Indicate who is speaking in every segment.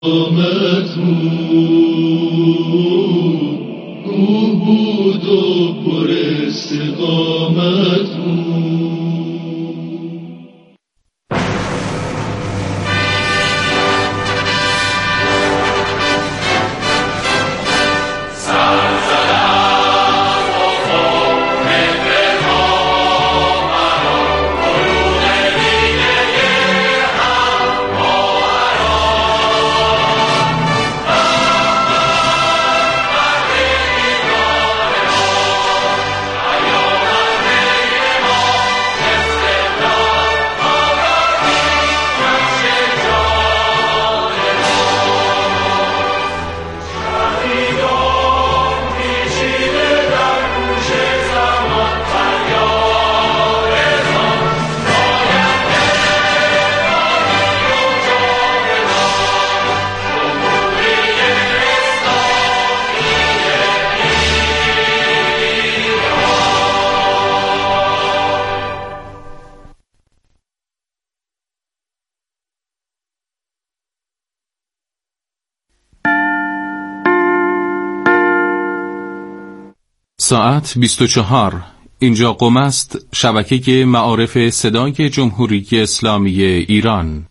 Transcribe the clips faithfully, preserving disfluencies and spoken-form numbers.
Speaker 1: کوه بود و پر استقامت بود.
Speaker 2: ساعت بیست و چهار. اینجا قم است، شبکه معارف صدای جمهوری اسلامی ایران.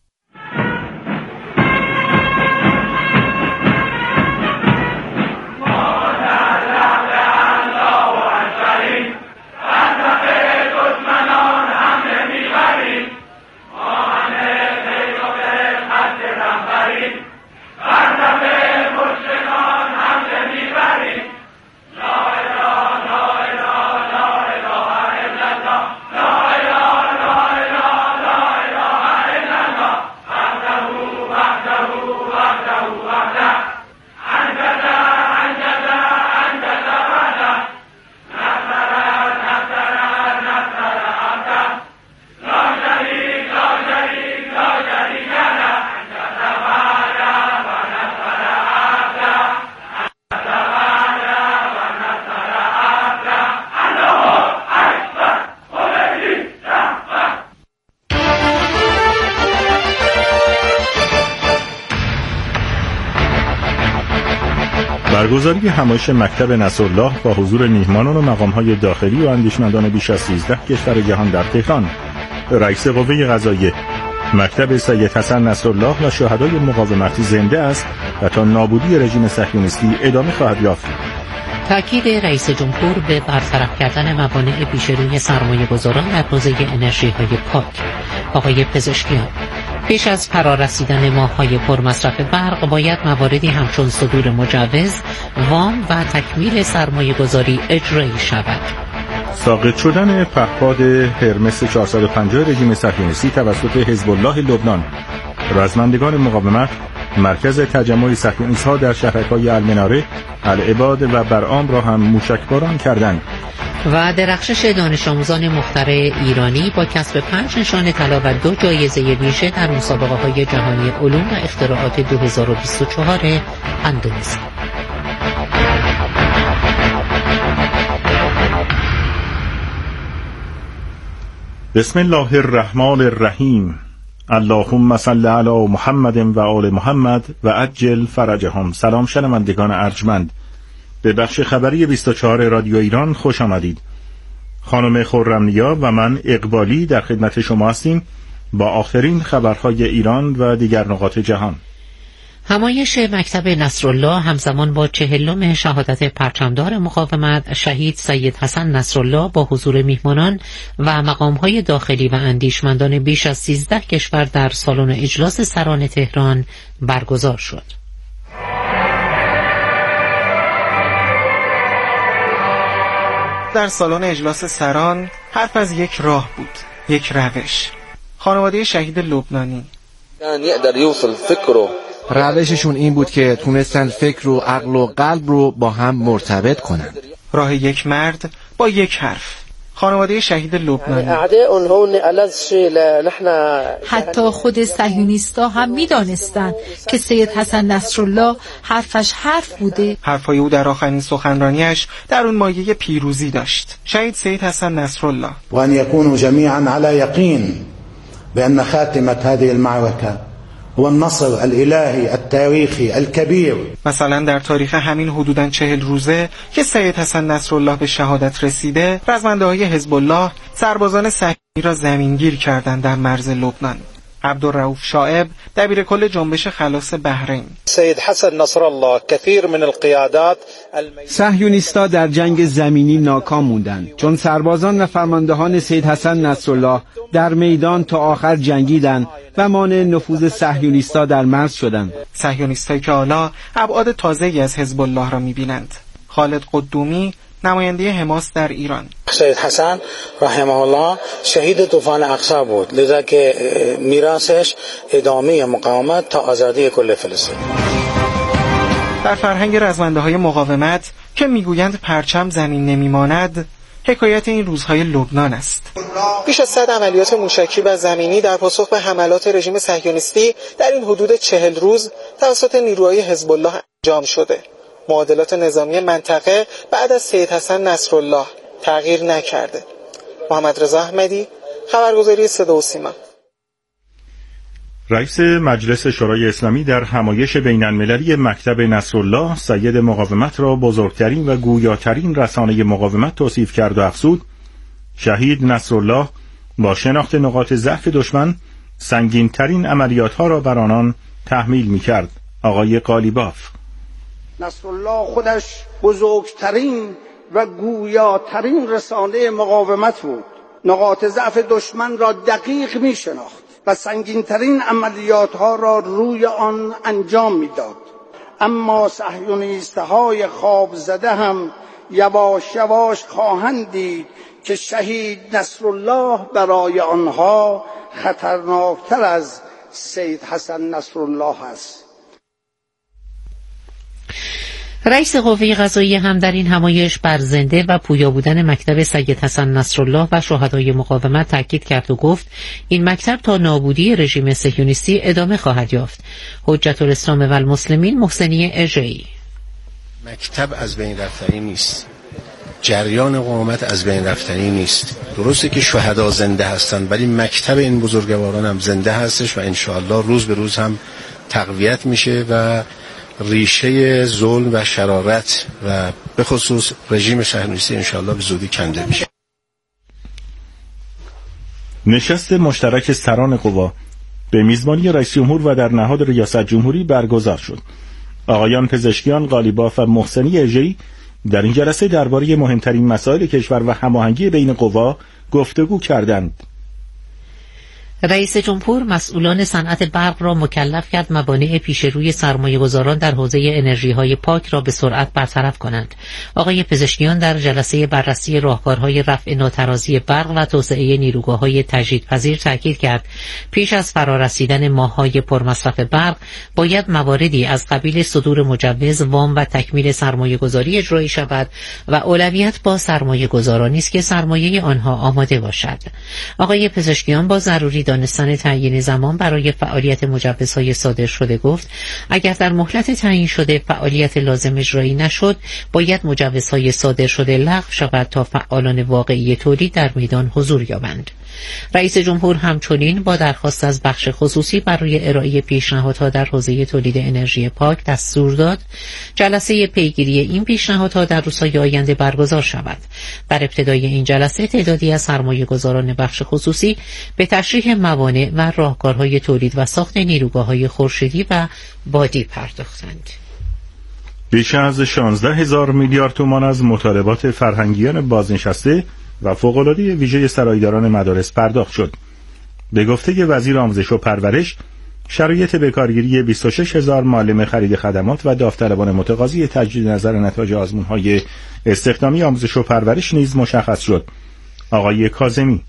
Speaker 3: برگزاری همایش مکتب نصرالله با حضور میهمانان و مقام‌های داخلی و اندیشمندان بیش از سیزده کشور جهان در تهران. رئیس قوه قضاییه: مکتب سید حسن نصرالله و شهدای مقاومت زنده است و تا نابودی رژیم صهیونیستی ادامه خواهد یافت.
Speaker 4: تأکید رئیس جمهور به برطرف کردن موانع پیش روی سرمایه‌گذاران در حوزه انرژی‌های پاک. آقای پزشکیان: پیش از فرارسیدن ماه‌های پرمصرف برق باید مواردی همچون صدور مجوز، وام و تکمیل سرمایه‌گذاری اجرایی شود.
Speaker 3: ساقط شدن پهپاد هرمس چهارصد و پنجاه رژیم صهیونیستی توسط حزب الله لبنان. رزمندگان مقاومت مرکز تجمع صهیونیست‌ها در شهرک‌های المناره، العباد و برعام را هم موشکباران کردند.
Speaker 4: و درخشش دانش آموزان مخترع ایرانی با کسب پنج نشان طلا و دو جایزه ویژه در مسابقه‌های جهانی علوم و اختراعات دو هزار و بیست و چهار اندونزی.
Speaker 3: بسم الله الرحمن الرحیم. اللهم صل علی محمد و آل محمد و عجل فرجهم. سلام شنوندگان ارجمند، به بخش خبری بیست و چهار رادیو ایران خوش آمدید. خانم خرم‌نیا و من اقبالی در خدمت شما هستیم با آخرین خبرهای ایران و دیگر نقاط جهان.
Speaker 4: همایش مکتب نصرالله همزمان با چهلم شهادت پرچمدار مقاومت شهید سید حسن نصرالله با حضور میهمانان و مقام‌های داخلی و اندیشمندان بیش از سیزده کشور در سالن اجلاس سران تهران برگزار شد.
Speaker 5: در سالن اجلاس سران حرف از یک راه بود، یک روش. خانواده شهید لبنانی
Speaker 6: یعنی یقدر یوصل فکر
Speaker 7: روششون این بود که تونستن فکر و عقل و قلب رو با هم مرتبط کنن.
Speaker 5: راه یک مرد با یک حرف. خانواده شهید لبنانی.
Speaker 8: حتی خود صهیونیستا هم می‌دانستند که سید حسن نصرالله حرفش حرف بوده.
Speaker 5: حرفای او در آخرین سخنرانیش در اون مایه پیروزی داشت. شهید سید حسن نصرالله.
Speaker 9: وان يكونوا جميعا على يقين بأن خاتمة هذه المعركة هو النصر الإلهي التاريخي الكبير.
Speaker 5: مثلا در تاریخ همین حدوداً چهل روزه که سید حسن نصرالله به شهادت رسیده، رزمنده‌های حزب الله سربازان صهیونی را زمینگیر کردند در مرز لبنان. عبدالرؤوف شائب دبیر کل جنبش خلاص بحرین:
Speaker 10: سید حسن نصرالله کثیر من القیادات
Speaker 11: صهیونیست‌ها در جنگ زمینی ناکام موندند، چون سربازان و فرماندهان سید حسن نصرالله در میدان تا آخر جنگیدند و مانع نفوذ صهیونیست‌ها در مرز شدند.
Speaker 5: صهیونیست‌هایی که حالا ابعاد تازه‌ای از حزب الله را می‌بینند. خالد قدومی نماینده حماس در ایران:
Speaker 12: سید حسن رحمه الله شهید طوفان اقصی بود، لذا که میراثش ادامه مقاومت تا آزادی کل فلسطین.
Speaker 5: در فرهنگ رزمنده‌های مقاومت که میگویند پرچم زمین نمیماند، حکایت این روزهای لبنان است. بیش از صد عملیات موشکی و زمینی در پاسخ به حملات رژیم صهیونیستی در این حدود چهل روز توسط نیروهای حزب الله انجام شده. معادلات نظامی منطقه بعد از سید حسن نصرالله تغییر نکرده. محمد رضا احمدی، خبرگزاری صدا و سیما.
Speaker 3: رئیس مجلس شورای اسلامی در همایش بین‌المللی مکتب نصرالله سید مقاومت را بزرگترین و گویاترین رسانه مقاومت توصیف کرد و افزود: شهید نصرالله با شناخت نقاط ضعف دشمن سنگین‌ترین عملیات‌ها را بر آنان تحمیل می‌کرد. آقای قالیباف:
Speaker 13: نصرالله خودش بزرگترین و گویاترین رسانه مقاومت بود. نقاط ضعف دشمن را دقیق می شناخت و سنگینترین عملیات ها را روی آن انجام می داد. اما صهیونیست‌های خواب زده هم یواش یواش خواهند دید که شهید نصرالله برای آنها خطرناکتر از سید حسن نصرالله است.
Speaker 4: رئیس قوه قضاییه هم در این همایش بر زنده و پویا بودن مکتب سید حسن نصرالله و شهدای مقاومت تاکید کرد و گفت این مکتب تا نابودی رژیم صهیونیستی ادامه خواهد یافت. حجت الاسلام و المسلمین محسنی اژه‌ای:
Speaker 14: مکتب از بین رفتنی نیست، جریان مقاومت از بین رفتنی نیست. درسته که شهدا زنده هستند، ولی مکتب این بزرگواران هم زنده هستش و انشاءالله روز به روز هم تقویت میشه و ریشه ظلم و شرارت و به خصوص رژیم صهیونیستی انشاءالله به زودی کنده میشه.
Speaker 3: نشست مشترک سران قوا به میزبانی رئیس جمهور و در نهاد ریاست جمهوری برگزار شد. آقایان پزشکیان قالیباف و محسنی اژه‌ای در این جلسه درباره مهمترین مسائل کشور و هماهنگی بین قوا گفتگو کردند.
Speaker 4: رئیس جمهور مسئولان صنعت برق را مکلف کرد موانع پیش روی سرمایه‌گذاران در حوزه انرژی‌های پاک را به سرعت برطرف کنند. آقای پزشکیان در جلسه بررسی راهکارهای رفع ناترازی برق و توسعه نیروگاه‌های تجدیدپذیر تاکید کرد پیش از فرارسیدن ماه‌های پرمصرف برق باید مواردی از قبیل صدور مجوز، وام و تکمیل سرمایه‌گذاری اجرایی شود و اولویت با سرمایه‌گذارانی است که سرمایه آنها آماده باشد. آقای پزشکیان با ضروری دانستن تعیین زمان برای فعالیت مجوزهای صادر شده گفت اگر در مهلت تعیین شده فعالیت لازم اجرایی نشد باید مجوزهای صادر شده لغو شود تا فعالان واقعی تولید در میدان حضور یابند. رئیس جمهور همچنین با درخواست از بخش خصوصی برای ارائه پیشنهادها در حوزه تولید انرژی پاک دستور داد جلسه پیگیری این پیشنهادها در روزهای آینده برگزار شود. در ابتدای این جلسه تعدادی از سرمایه‌گذاران بخش خصوصی به تشریح موانع و راهکارهای تولید و ساخت نیروگاه‌های خورشیدی و بادی پرداختند.
Speaker 3: بیش از شانزده هزار میلیارد تومان از مطالبات فرهنگیان بازنشسته و فوق‌العاده ویژه سرایداران مدارس پرداخت شد. به گفته وزیر آموزش و پرورش، شرایط بکارگیری بیست و شش هزار معلم خرید خدمات و داوطلبان متقاضی تجدید نظر نتایج آزمون‌های استخدامی آموزش و پرورش نیز مشخص شد. آقای کاظمی: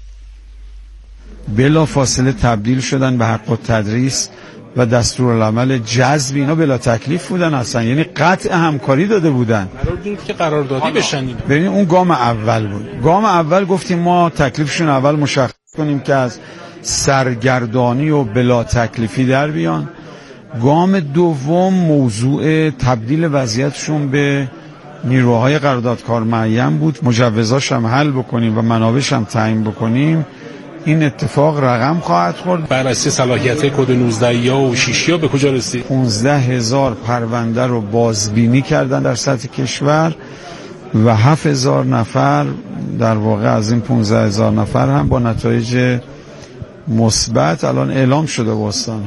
Speaker 15: بلا فاصله تبدیل شدن به حق التدریس و دستورالعمل جذب اینا بلا تکلیف بودن اصلا، یعنی قطع همکاری داده بودن.
Speaker 16: قرار بود که قراردادی بشن.
Speaker 15: ببین اون گام اول بود. گام اول گفتیم ما تکلیفشون اول مشخص کنیم که از سرگردانی و بلا تکلیفی در بیان. گام دوم موضوع تبدیل وضعیتشون به نیروهای قراردادکار معین بود. مجوزاش هم حل بکنیم و منابعش هم تعیین بکنیم این اتفاق رقم خواهد خورد.
Speaker 16: بررسی صلاحیت کد نوزده یا و شش یا به کجا رسید؟
Speaker 15: پانزده هزار پرونده رو بازبینی کردن در سطح کشور و هفت هزار نفر در واقع از این پانزده هزار نفر هم با نتایج مثبت الان اعلام شده به استان.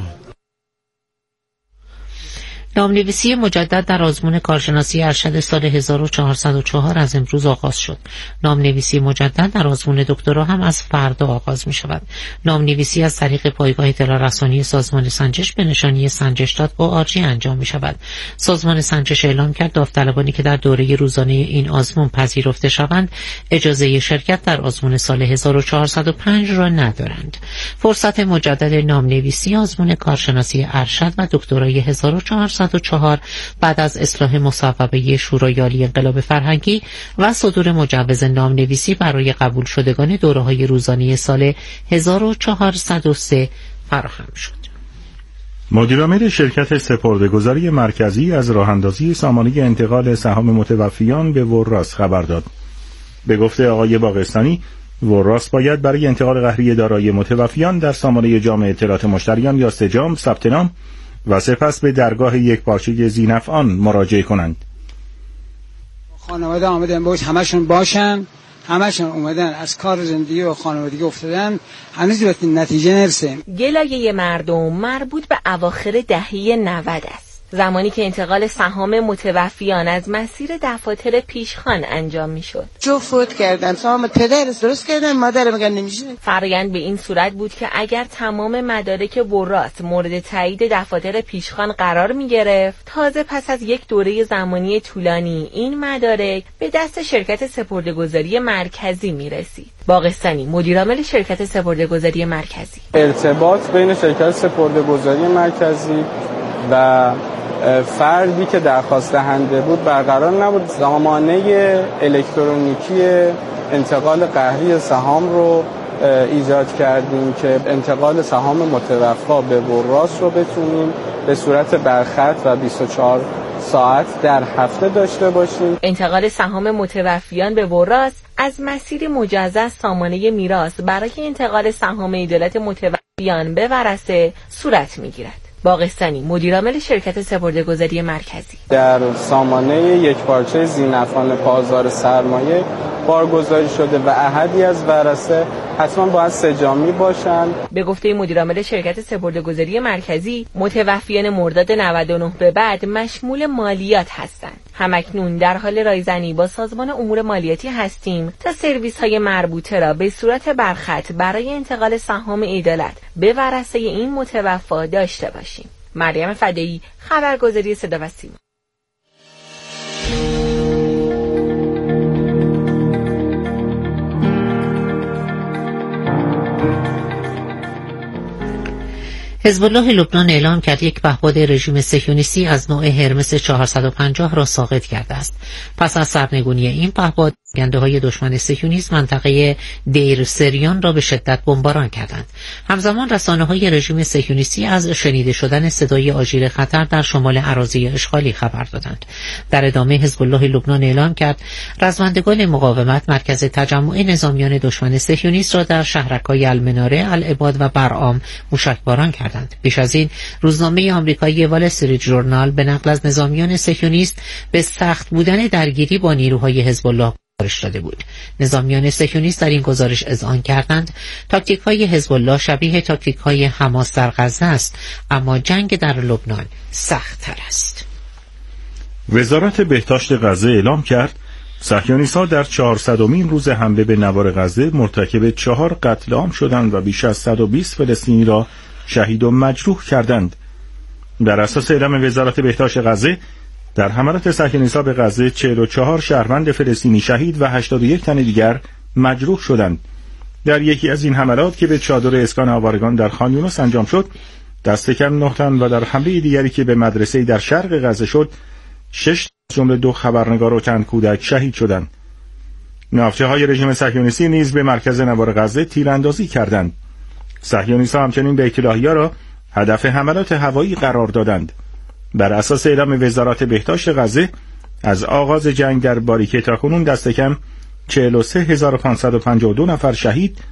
Speaker 4: نامنویسی مجدد در آزمون کارشناسی ارشد سال هزار و چهارصد و چهار از امروز آغاز شد. نامنویسی مجدد در آزمون دکترا هم از فردا آغاز می شود. نامنویسی از طریق پایگاه اطلاع رسانی سازمان سنجش به نشانی سنجش دات او آر جی انجام می شود. سازمان سنجش اعلام کرد داوطلبانی که در دوره روزانه این آزمون پذیرفته شوند اجازه شرکت در آزمون سال هزار و چهارصد و پنج را ندارند. فرصت مجدد نامنویسی آزمون کارشناسی ارشد و دکترای هزار و چهارصد و چهار بعد از اصلاح مصوبه شورای عالی انقلاب فرهنگی و صدور مجوز نامنویسی برای قبول شدگان دوره‌های روزانه سال هزار و چهارصد و سه فراهم شد.
Speaker 3: مدیرعامل شرکت سپرده‌گذاری مرکزی از راه‌اندازی سامانه انتقال سهام متوفیان به وراث خبر داد. به گفته آقای باغستانی، وراث باید برای انتقال قهری دارایی متوفیان در سامانه جامع اطلاعات مشتریان یا سجام ثبت نام و سپس به درگاه یک پارچه ذی‌نفعان مراجعه کنند.
Speaker 17: خانواده آمدن باید همشون باشن، همشون اومدن از کار زندگی و خانوادگی افتادن، هنوز به نتیجه نرسیم.
Speaker 18: گلایه مردم مربوط به اواخر دهه نود است، زمانی که انتقال سهام متوفیان از مسیر دفاتر پیشخوان انجام میشد.
Speaker 19: جو فوت کردن، سهام پدرش درست کردن، مادر میگن نمیشه.
Speaker 18: فرآیند به این صورت بود که اگر تمام مدارک وراث مورد تایید دفاتر پیشخوان قرار میگرفت، تازه پس از یک دوره زمانی طولانی این مدارک به دست شرکت سپرده‌گذاری مرکزی میرسید. باغستانی، مدیرعامل شرکت سپرده‌گذاری مرکزی:
Speaker 20: ارتباط بین شرکت سپرده‌گذاری مرکزی و فردی که درخواست دهنده بود برقرار نبود. سامانه الکترونیکی انتقال قهری سهام رو ایجاد کردیم که انتقال سهام متوفا به وراث رو بتونیم به صورت برخط و بیست و چهار ساعت در هفته داشته باشیم.
Speaker 18: انتقال سهام متوفیان به وراث از مسیر مجزا سامانه میراث برای انتقال سهام عدالت متوفیان به ورثه صورت میگیرد. باغستانی، مدیرعامل شرکت سپرده‌گذاری مرکزی:
Speaker 20: در سامانه یک پارچه ذی‌نفعان پازار سرمایه بارگذاری شده و احدی از ورثه حتما باید سجامی باشند.
Speaker 18: به گفته مدیرعامل شرکت سپرده‌گذاری مرکزی، متوفیان مرداد نود و نه به بعد مشمول مالیات هستند. همکنون در حال رایزنی با سازمان امور مالیاتی هستیم تا سرویس‌های مربوطه را به صورت برخط برای انتقال سهام عدالت به ورثه این متوفا داشته باشیم. مریم فدایی، خبرگزاری صدا و سیما.
Speaker 4: حزب الله لبنان اعلام کرد یک پهپاد رژیم صهیونیستی از نوع هرمس چهارصد و پنجاه را ساقط کرده است. پس از سرنگونی این پهپاد، گنده‌های دشمن صهیونیسم منطقه دیر سریان را به شدت بمباران کردند. همزمان رسانه‌های رژیم صهیونیستی از شنیده شدن صدای آژیر خطر در شمال اراضی اشغالی خبر دادند. در ادامه حزب الله لبنان اعلام کرد رزمندگان مقاومت مرکز تجمع نظامیان دشمن صهیونیست را در شهرک‌های المناره، العباد و برعام موشکباران کردند. پیش از این روزنامه آمریکایی وال استریت ژورنال به نقل از نظامیان صهیونیست به سخت بودن درگیری با نیروهای حزب الله گزارش داده بود. نظامیان صهیونیست در این گزارش اذعان کردند تاکتیک‌های حزب الله شبیه تاکتیک‌های حماس در غزه است، اما جنگ در لبنان سخت‌تر است.
Speaker 3: وزارت بهداشت غزه اعلام کرد صهیونیست‌ها در چهارصدمین روز حمله به نوار غزه مرتکب چهار قتل عام شدند و بیش از صد و بیست فلسطینی را شهید و مجروح کردند. در اساس اعلام وزارت بهداشت غزه، در حملات صهیونیست‌ها به غزه چهل و چهار شهروند فلسطینی شهید و هشتاد و یک تن دیگر مجروح شدند. در یکی از این حملات که به چادر اسکان آوارگان در خان یونس انجام شد، دست کم نه تن و در حمله دیگری که به مدرسه در شرق غزه شد، شش جمله دو خبرنگار و چند کودک شهید شدند. ناوچه‌های رژیم صهیونیستی نیز به مرکز نوار غزه تیراندازی کردند. صهیونیست‌ها همچنین بیت لاهیا را هدف حملات هوایی قرار دادند. بر اساس اعلام وزارت بهداشت غزه، از آغاز جنگ در باریکه تاکنون دست کم چهل و سه هزار و پانصد و پنجاه و دو نفر شهید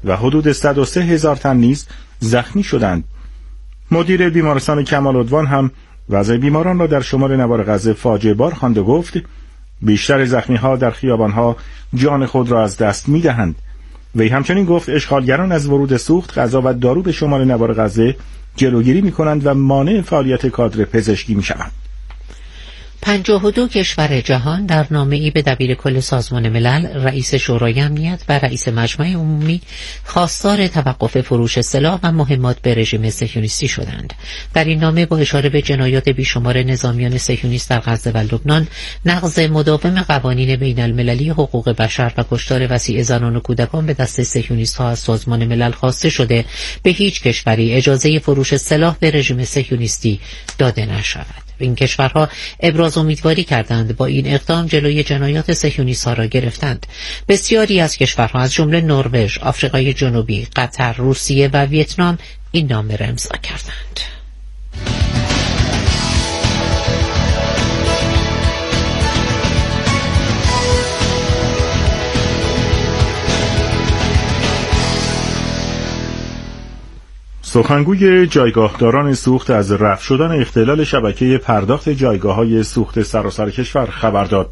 Speaker 3: و حدود صد و سه هزار تن نیز زخمی شدند. مدیر بیمارستان کمال‌عدوان هم وضع بیماران را در شمال نوار غزه فاجعه بار خواند و گفت بیشتر زخمی‌ها در خیابان‌ها جان خود را از دست می‌دهند. وی همچنین گفت اشغالگران از ورود سوخت، غذا و دارو به شمال نوار غزه جلوگیری می‌کنند و مانع فعالیت کادر پزشکی می‌شوند.
Speaker 4: پنجاه و دو کشور جهان در نامه‌ای به دبیرکل سازمان ملل، رئیس شورای امنیت و رئیس مجمع عمومی خواستار توقف فروش سلاح و مهمات به رژیم صهیونیستی شدند. در این نامه با اشاره به جنایات بیشمار نظامیان صهیونیست در غزه و لبنان، نقض مداوم قوانین بین المللی حقوق بشر و کشتار وسیع زنان و کودکان به دست صهیونیست‌ها از سازمان ملل خواسته شده به هیچ کشوری اجازه فروش سلاح به رژیم صهیونیستی داده نشود. این کشورها ابراز امیدواری کردند با این اقدام جلوی جنایات صهیونیست‌ها را گرفتند. بسیاری از کشورها از جمله نروژ، آفریقای جنوبی، قطر، روسیه و ویتنام این نامه را امضا کردند.
Speaker 3: سخنگوی جایگاهداران سوخت از رفع شدن اختلال شبکه پرداخت جایگاه‌های سوخت سراسر کشور خبر داد.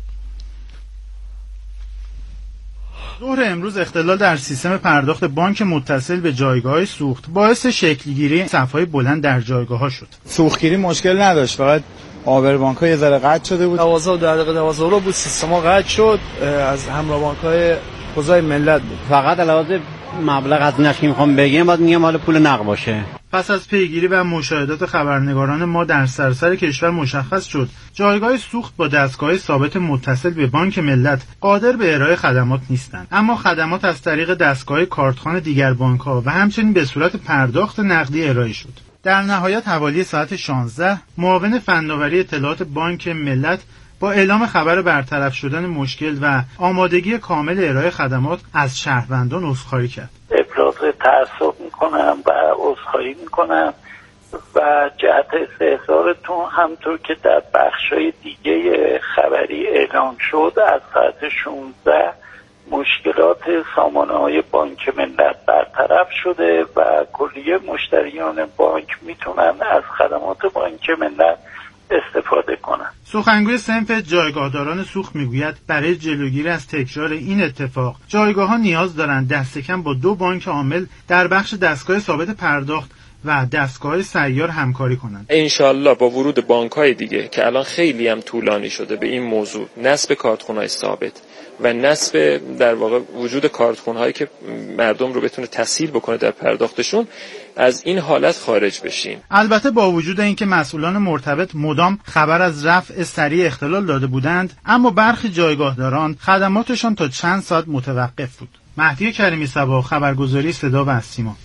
Speaker 21: ظهر امروز اختلال در سیستم پرداخت بانک متصل به جایگاه‌های سوخت باعث شکل‌گیری صف‌های بلند در جایگاه‌ها شد.
Speaker 22: سوختگیری مشکل نداشت، فقط آبر بانک‌ها یه ذره قطع شده بود. دوازده و دقیقه دوازده رو بود سیستم‌ها قطع شد، از همراه بانک‌های حوزه ملت بود.
Speaker 23: فقط علاوه مبلغ از نشی میخوام بگیم باید میگم حالا پول نقد باشه.
Speaker 21: پس از پیگیری و مشاهدات خبرنگاران ما در سراسر کشور مشخص شد جایگاه سوخت با دستگاه ثابت متصل به بانک ملت قادر به ارائه خدمات نیستند، اما خدمات از طریق دستگاه کارتخوان دیگر بانک‌ها و همچنین به صورت پرداخت نقدی ارائه شد. در نهایت حوالی ساعت شانزده معاون فناوری اطلاعات بانک ملت با اعلام خبر برطرف شدن مشکل و آمادگی کامل ارائه خدمات از شهروندان عذرخواهی کرد.
Speaker 24: ابراز تأسف میکنم و عذرخواهی میکنم و جهت استحضارتون همطور که در بخشای دیگه خبری اعلام شد از ساعت شانزده مشکلات سامانه‌های بانک ملت برطرف شده و کلیه مشتریان بانک میتونن از خدمات بانک ملت استفاده کنند.
Speaker 21: سخنگوی صنف جایگاهداران سوخت میگوید برای جلوگیری از تکرار این اتفاق جایگاه‌ها نیاز دارند دست کم با دو بانک عامل در بخش دستگاه ثابت پرداخت و دستگاه سیار همکاری کنند.
Speaker 25: انشالله با ورود بانک‌های دیگه که الان خیلی هم طولانی شده به این موضوع، نصب کارتخونه‌های ثابت و نصب در واقع وجود کارتخونه‌هایی که مردم رو بتونه تسهیل بکنه در پرداختشون، از این حالت خارج بشیم.
Speaker 21: البته با وجود اینکه مسئولان مرتبط مدام خبر از رفع سریع اختلال داده بودند، اما برخی جایگاهداران خدماتشان تا چند ساعت متوقف بود. مهدی کریمی صبا، خبرگزاری صدا و سیما.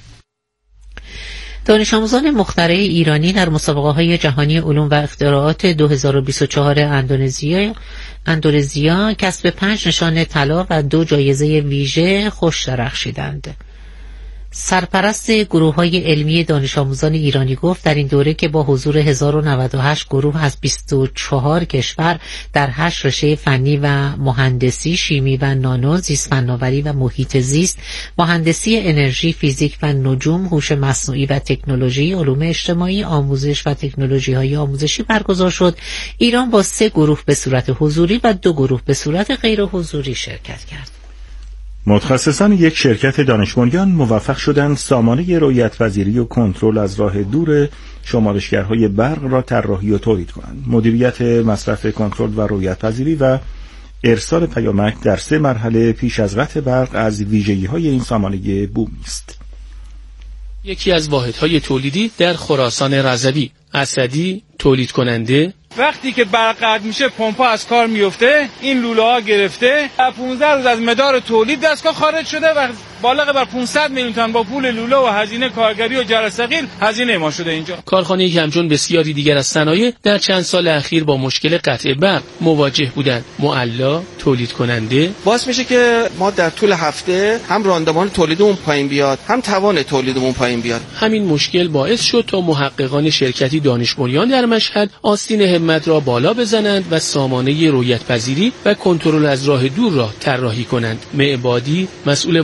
Speaker 4: دانش آموزان مخترع ایرانی در مسابقه‌های جهانی علوم و اختراعات دو هزار و بیست و چهار اندونزیا اندونزیا کسب پنج نشان طلا و دو جایزه ویژه خوش درخشیدند. سرپرست گروه‌های علمی دانش آموزان ایرانی گفت در این دوره که با حضور هزار و نود و هشت گروه از بیست و چهار کشور در هشت رشته فنی و مهندسی، شیمی و نانو، زیست فناوری و محیط زیست، مهندسی انرژی، فیزیک و نجوم، هوش مصنوعی و تکنولوژی، علوم اجتماعی، آموزش و تکنولوژی‌های آموزشی برگزار شد. ایران با سه گروه به صورت حضوری و دو گروه به صورت غیر حضوری شرکت کرد.
Speaker 3: متخصصان یک شرکت دانش بنیان موفق شدند سامانه رؤیت‌پذیری و کنترل از راه دور شمارشگرهای برق را طراحی و تولید کنند. مدیریت مصرف کنترل و رؤیت‌پذیری و ارسال پیامک در سه مرحله پیش از قطع برق از ویژگی‌های این سامانه بومی است.
Speaker 26: یکی از واحدهای تولیدی در خراسان رضوی، اسدی تولید کننده.
Speaker 27: وقتی که برق قطع میشه پمپا از کار میفته، این لوله ها گرفته، پانزده روز از مدار تولید دستگاه خارج شده و بالغ بر پانصد میلیون تومان با پول لوله و هزینه کارگری و جرث ثقیل هزینه ما شده اینجا.
Speaker 26: کارخانه‌ای که همچون بسیاری دیگر از صنایع در چند سال اخیر با مشکل قطع برق مواجه بودند. معلا تولید کننده
Speaker 28: باعث میشه که ما در طول هفته هم راندمان تولیدمون پایین بیاد، هم توان تولیدمون پایین بیاد.
Speaker 26: همین مشکل باعث شد تا محققان شرکتی دانش بنیان در مشهد آستین همت را بالا بزنند و سامانه رؤیت‌پذیری و کنترل از راه دور را طراحی کنند. معبادی مسئول واحد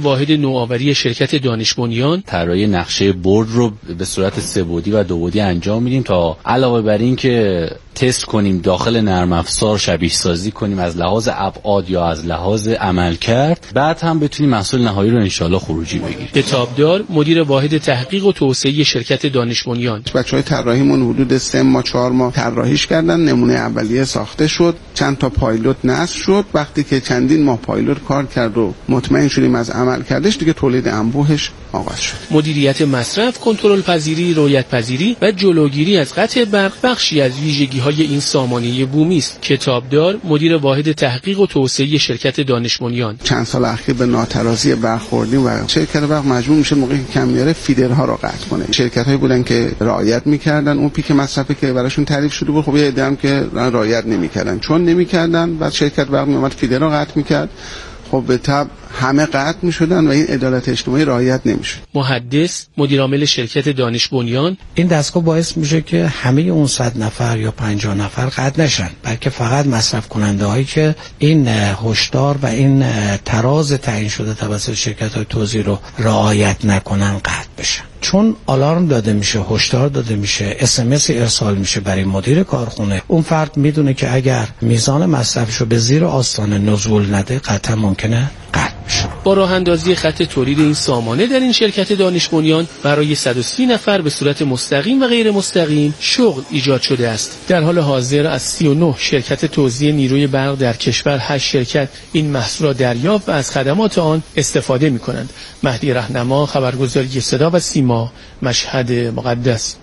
Speaker 26: نوآوری شرکت دانش بنیان
Speaker 1: طراحی نقشه برد رو به صورت سه‌بعدی و دوبعدی انجام میدیم تا علاوه بر این که تست کنیم داخل نرم افزار شبیه سازی کنیم از لحاظ ابعاد یا از لحاظ عملکرد، بعد هم بتونیم محصول نهایی رو انشالله خروجی بگیریم.
Speaker 26: کتابدار مدیر واحد تحقیق و توسعه شرکت دانش بنیان:
Speaker 28: بچهای طراحیمون حدود سه ماه چهار ماه طراحیش کردن، نمونه اولیه ساخته شد، چند تا پایلوت نصب شد. وقتی که چندین ماه پایلوت کار کرد و مطمئن شدیم از عمل کردش، دیگه تولید انبوهش آغاز شد.
Speaker 26: مدیریت مصرف، کنترل پذیری، رعایت پذیری و جلوگیری از قطع برق بخشی از ویژگی‌های این سامانه بومی است. کتابدار مدیر واحد تحقیق و توسعه شرکت دانش بنیان:
Speaker 28: چند سال اخیر به ناترازی برق خوردیم و شرکت برق مجبور میشه موقعی که کم میاره فیدرها رو قطع کنه. شرکت‌هایی بودن که رعایت می‌کردن اون پیک مصرفی که براشون تعریف شده بود، خب یه عده هم که رعایت نمی‌کردن. چون نمی‌کردن بعد شرکت برق میومد فیدر رو قطع می‌کرد، خب به تبع همه قطع می‌شدن و این عدالت اجتماعی رعایت نمی‌شد.
Speaker 26: محدث مدیر عامل شرکت دانش بنیان:
Speaker 2: این دستگاه باعث میشه که همه اون صد نفر یا پنجاه نفر قطع نشن، بلکه فقط مصرف کننده هایی که این هشدار و این تراز تعیین شده توسط شرکت‌های توزیع رو رعایت نکنن قطع بشن. چون آلارم داده میشه، هشدار داده میشه، اس ام اس ارسال میشه برای مدیر کارخونه، اون فرد میدونه که اگر میزان مصرفش رو به زیر آستانه نزول نده قطعا ممکنه قطع بشه.
Speaker 26: با راه اندازی خط تولید این سامانه در این شرکت دانش بنیان برای صد و سی نفر به صورت مستقیم و غیر مستقیم شغل ایجاد شده است. در حال حاضر از سی و نه شرکت توزیع نیروی برق در کشور هشت شرکت این محصول را دریافت و از خدمات آن استفاده می‌کنند. مهدی رهنما، خبرگزاری صدا و سیما، مشهد مقدس.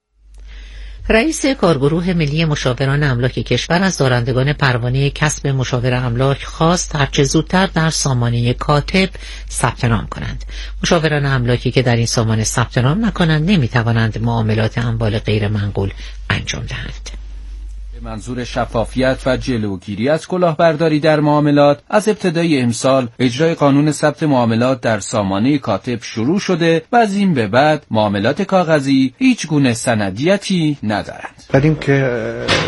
Speaker 4: رئیس کارگروه ملی مشاوران املاک کشور از دارندگان پروانه کسب مشاور املاک خواست هرچه زودتر در سامانه کاتب ثبت نام کنند. مشاوران املاکی که در این سامانه ثبت نام نکنند نمیتوانند معاملات اموال غیر منقول انجام دهند.
Speaker 6: به منظور شفافیت و جلوگیری از کلاهبرداری در معاملات، از ابتدای امسال اجرای قانون ثبت معاملات در سامانه کاتب شروع شده و از این به بعد معاملات کاغذی هیچ گونه سندیتی ندارند.
Speaker 7: قدیم که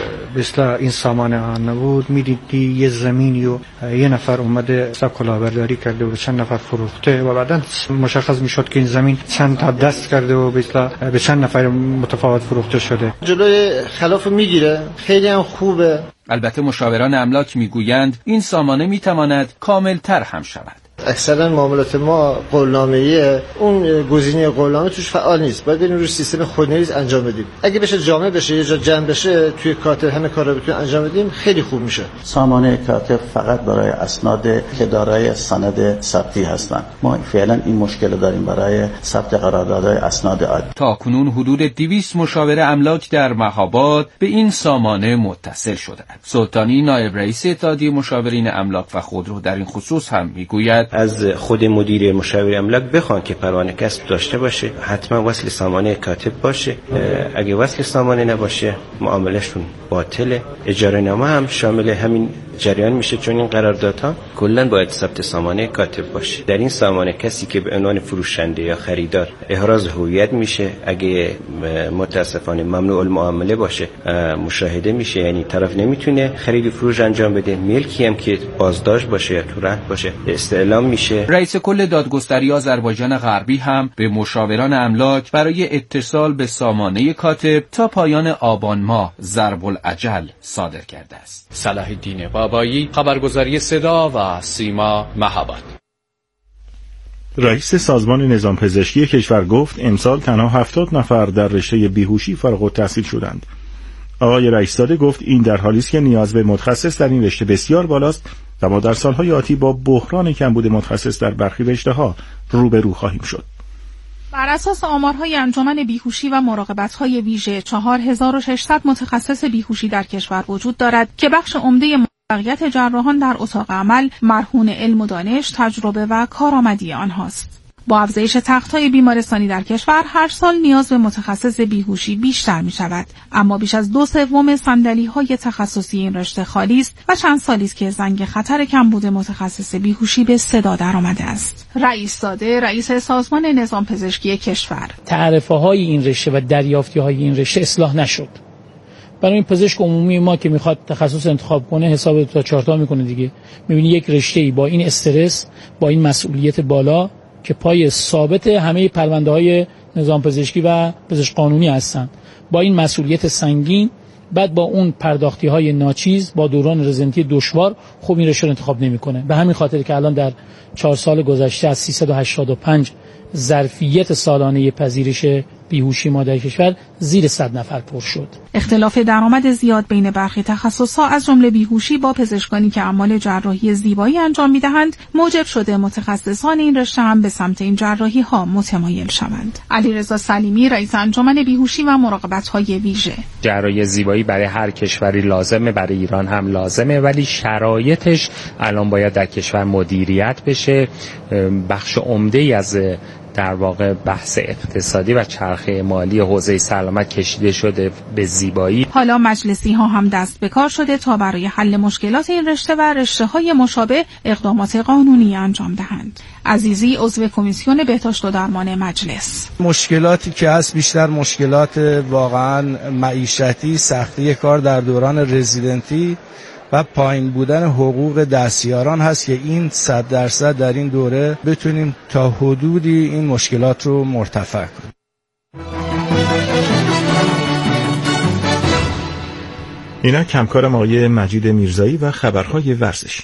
Speaker 7: مثلا این سامانه ها نبود، میدیدی یه زمینی و یه نفر اومده سب کلاهبرداری کرده و چند نفر فروخته و بعدا مشخص میشد که این زمین چند تا دست کرده و مثلا به چند نفر متفاوت فروخته شده. جلوی خلاف میگیره، خیلی هم خوبه.
Speaker 6: البته مشاوران املاک میگویند این سامانه میتواند کاملتر هم شود.
Speaker 7: اکثرا معاملات ما قولنامه‌ایه، اون گزینه قولنامه توش فعال نیست، باید بریم روی سیستم خودنویس انجام بدیم. اگه بشه جامع بشه، یه جا جمع بشه، توی کاتب همه کارا بتونیم انجام بدیم، خیلی خوب میشه.
Speaker 8: سامانه کاتب فقط برای اسناد که دارای سند ثبتی هستند. ما فعلا این مشکل داریم برای ثبت قراردادهای اسناد عادی.
Speaker 6: تا کنون حدود دویست مشاور املاک در مهاباد به این سامانه متصل شدند. سلطانی نایب رئیس اتحادیه مشاورین املاک و خودرو در این خصوص هم میگوید
Speaker 9: از خود مدیر مشاور املاک بخوان که پروانه کسب داشته باشه، حتما وصل سامانه کاتب باشه. اگه وصل سامانه نباشه معاملهشون باطله. اجاره نامه هم شامل همین جریان میشه، چون این قراردادها کلا باید ثبت سامانه کاتب باشه. در این سامانه کسی که به عنوان فروشنده یا خریدار احراز هویت میشه، اگه متاسفانه ممنوع المعامله باشه مشاهده میشه، یعنی طرف نمیتونه خرید فروش انجام بده. ملکی هم که بازداشت باشه یا تو رهن باشه استعلام میشه.
Speaker 6: رئیس کل دادگستری آذربایجان غربی هم به مشاوران املاک برای اتصال به سامانه کاتب تا پایان آبان ماه ضرب الاجل صادر کرده است.
Speaker 10: صلاح الدین بابایی، خبرگزاری صدا و سیما، مهاباد.
Speaker 3: رئیس سازمان نظام پزشکی کشور گفت امسال تنها هفتاد نفر در رشته بیهوشی فارغ التحصیل شدند. آقای رئیس‌زاده گفت این در حالی است که نیاز به متخصص در این رشته بسیار بالاست و ما در سالهای آتی با بحران کمبود متخصص در برخی رشته‌ها روبرو خواهیم شد.
Speaker 11: بر اساس آمارهای انجمن بیهوشی و مراقبت‌های ویژه، چهار هزار و ششصد متخصص بیهوشی در کشور وجود دارد که بخش عمده موفقیت جراحان در اتاق عمل مرهون علم و دانش، تجربه و کارآمدی آنهاست. با افزایش تخت‌های بیمارستانی در کشور هر سال نیاز به متخصص بیهوشی بیشتر می شود، اما بیش از دو سوم صندلی‌های تخصصی این رشته خالی است و چند سالی است که زنگ خطر کمبود متخصص بیهوشی به صدا درآمده است. رئیس زاده، رئیس سازمان نظام پزشکی کشور:
Speaker 29: تعرفه‌های این رشته و دریافتی‌های این رشته اصلاح نشد. برای این پزشک عمومی ما که میخواد تخصص انتخاب کنه حساب تا چهار تا میکنه دیگه. میبینی یک رشته‌ای با این استرس، با این مسئولیت بالا که پای ثابت همه پرونده‌های نظام پزشکی و پزشک قانونی هستند. با این مسئولیت سنگین، بعد با اون پرداختی‌های ناچیز، با دوران رزیدنتی دشوار، خوب این رشته رو انتخاب نمی‌کنه. به همین خاطر که الان در چهار سال گذشته از سیصد و هشتاد و پنج ظرفیت سالانه پذیرش بیهوشی ما در کشور زیر صد نفر پر شد.
Speaker 11: اختلاف درآمد زیاد بین برخی تخصص‌ها از جمله بیهوشی با پزشکانی که اعمال جراحی زیبایی انجام می‌دهند موجب شده متخصصان این رشته هم به سمت این جراحی‌ها متمایل شوند. علیرضا سلیمی، رئیس انجمن بیهوشی و مراقبت‌های ویژه:
Speaker 5: جراحی زیبایی برای هر کشوری لازمه، برای ایران هم لازمه، ولی شرایطش الان باید در کشور مدیریت بشه. بخش عمده‌ای از در واقع بحث اقتصادی و چرخه مالی حوزه سلامت کشیده شده به زیبایی.
Speaker 11: حالا مجلسی ها هم دست به کار شده تا برای حل مشکلات این رشته و رشته های مشابه اقدامات قانونی انجام دهند. عزیزی، عضو کمیسیون بهداشت و درمان مجلس:
Speaker 22: مشکلاتی که هست بیشتر مشکلات واقعا معیشتی، سختی کار در دوران رزیدنتی و پایین بودن حقوق دستیاران هست که این صد درصد در این دوره بتونیم تا حدودی این مشکلات رو مرتفع کنیم.
Speaker 3: اینا کمکار آقای مجید میرزایی و خبرهای ورزشی.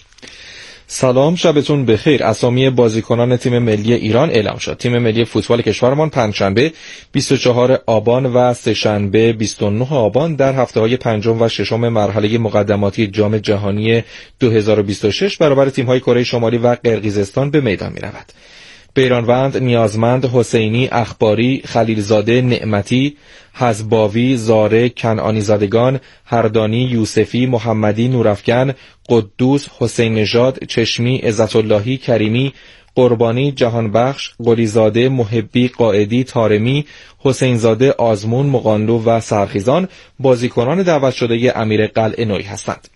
Speaker 12: سلام، شبتون بخیر. اسامی بازیکنان تیم ملی ایران اعلام شد. تیم ملی فوتبال کشورمان پنجشنبه بیست و چهارم آبان و سه‌شنبه بیست و نهم آبان در هفته‌های پنجم و ششم مرحله مقدماتی جام جهانی دو هزار و بیست و شش برابر تیم‌های کره شمالی و قرقیزستان به میدان می‌رود. بیرانوند، نیازمند، حسینی، اخباری، خلیلزاده، نعمتی، حزباوی، زاره، کنعانی زادگان، هردانی، یوسفی، محمدی، نورافکن، قدوس، حسین نژاد، چشمی، عزت اللهی، کریمی، قربانی، جهانبخش، قلیزاده، محبی، قائدی، طارمی، حسینزاده، آزمون، مقانلو و سرخیزان بازیکنان دعوت شده امیر قلعه نویی هستند.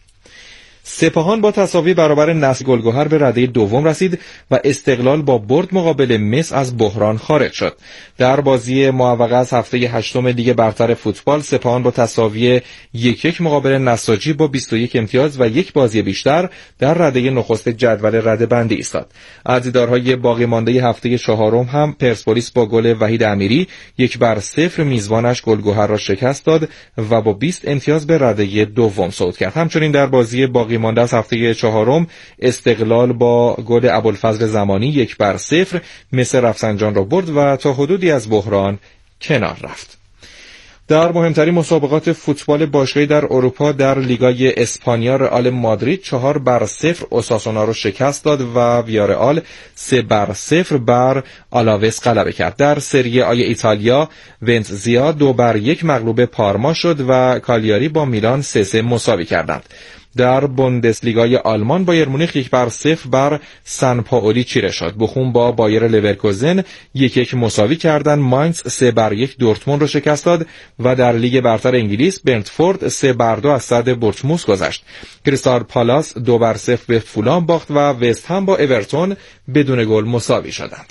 Speaker 12: سپاهان با تساوی برابر نسل گلگهر به رده دوم رسید و استقلال با برد مقابل مس از بحران خارج شد. در بازی معوقه از هفته هشتم لیگ برتر فوتبال، سپاهان با تساوی یک یک مقابل نساجی با بیست و یک امتیاز و یک بازی بیشتر در رده نخست جدول رده‌بندی ایستاد. عزیزدارهای باقی مانده هفته چهارم هم پرسپولیس با گل وحید امیری یک بر صفر میزبانش گلگهر را شکست داد و با بیست امتیاز به رده دوم صعود کرد. همچنین در بازی باقی مانده از هفته چهارم استقلال با گل ابوالفضل زمانی یک بر صفر مس رفسنجان را برد و تا حدودی از بحران کنار رفت. در مهمترین مسابقات فوتبال باشگاهی در اروپا، در لیگای اسپانیا رئال مادرید چهار بر صفر اوساسونا را شکست داد و ویارئال سه بر صفر بر آلاوس غلبه کرد. در سری آ ایتالیا ونتزیا دو بر یک مغلوب پارما شد و کالیاری با میلان سه سه مساوی کردند. در بوندسلیگای آلمان بایر مونیخ یک بر صفر بر سن پائولی چیره شد. بخوم با بایر لورکوزن یک یک مساوی کردند. ماینز سه بر یک دورتموند را شکست داد و در لیگ برتر انگلیس برنتفورد سه بر دو از صد بورتموس گذشت. کریستال پالاس دو بر صفر به فولام باخت و وست هم با اورتون بدون گل مساوی شدند.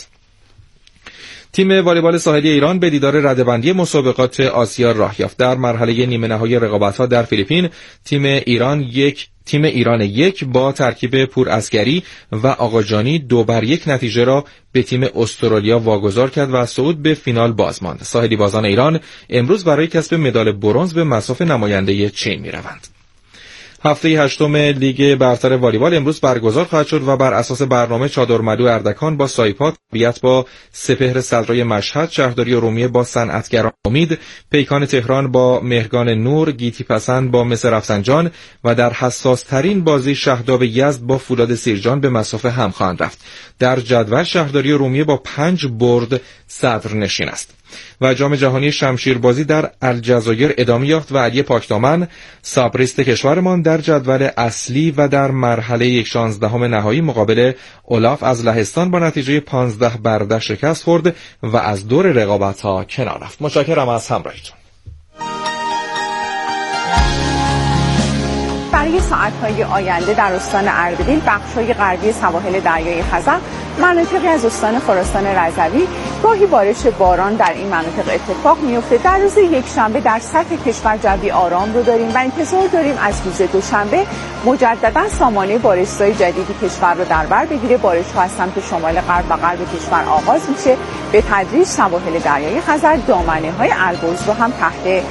Speaker 12: تیم والیبال ساحلی ایران به دیدار رده‌بندی مسابقات آسیا راه یافت. در مرحله نیمه نهایی رقابت‌ها در فیلیپین، تیم ایران یک تیم ایران یک با ترکیب پور عسکری و آقاجانی دو بر یک نتیجه را به تیم استرالیا واگذار کرد و صعود به فینال باز ماند. ساحلی بازان ایران امروز برای کسب مدال برنز به مصاف نماینده چین می‌روند. هفته هشتم لیگ برتر والیبال امروز برگزار خواهد شد و بر اساس برنامه چادرمدو اردکان با سایپا، بیات با سپهر صدرای مشهد، شهرداری ارومیه با صنعتگران امید، پیکان تهران با مهرگان نور، گیتی پسند با مس رفسنجان و در حساس ترین بازی شهداب یزد با فولاد سیرجان به مسافه هم خواهند رفت. در جدول شهرداری ارومیه با پنج برد صدرنشین است. و جام جهانی شمشیربازی در الجزایر ادامه یافت و علی پاکدامن سابریست کشورمان در جدول اصلی و در مرحله یک شانزدهم نهایی مقابل اولاف از لهستان با نتیجه پانزده بر ده شکست خورد و از دور رقابت‌ها کنار رفت. متشکرم از همراهیتون.
Speaker 13: برای ساعت‌های آینده در استان اردبیل، بخش‌های غربی سواحل دریای خزر، مناطقی از استان خراسان رضوی، گاهی بارش باران در این مناطق اتفاق میفته. در روز یکشنبه در سطح کشور جوی آرام رو داریم و انتظار داریم از روز دوشنبه مجددا سامانه بارش‌های جدیدی کشور رو در بر بگیره. بارش‌ها از سمت شمال غرب و غرب کشور آغاز میشه. به تدریج سواحل دریای خزر دامنه‌های البرز رو هم تحت